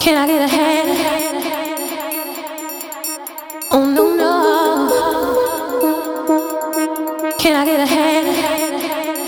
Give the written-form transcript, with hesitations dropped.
Can I get a hand? Oh no no. Can I get a hand?